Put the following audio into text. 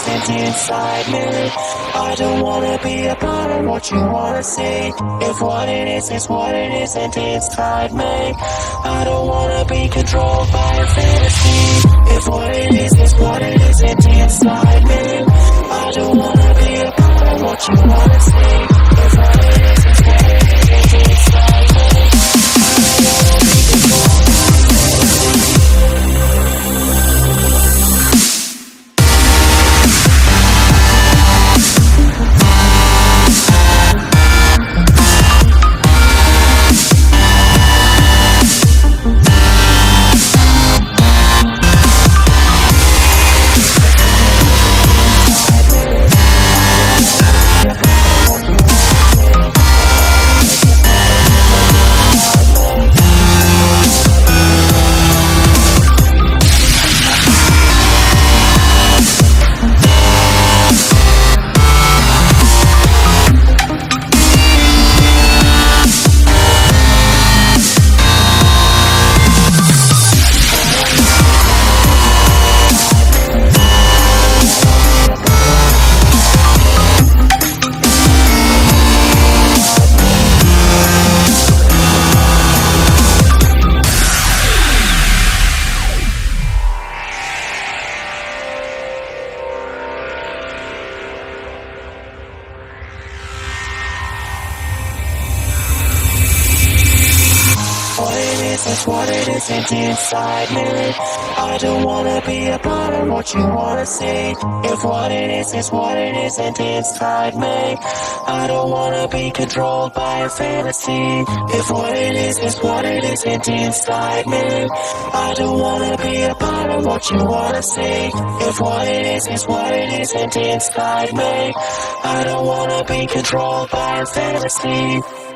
isn't inside me. I don't wanna be a part of what you wanna see. If what it is what it isn't inside me. I don't wanna be controlled by a fantasy. If what it is what it isn't inside me. I don't wanna be a part of what you wanna see. If what it is what it isn't inside me. I don't wanna be controlled by a fantasy. Is what it isn't inside me. I don't wanna be a part of what you wanna see. If what it is what it isn't inside me. I don't wanna be controlled by a fantasy. If what it is what it isn't inside me. I don't wanna be a part of what you wanna see. If what it is what it isn't inside me. I don't wanna be controlled by a fantasy.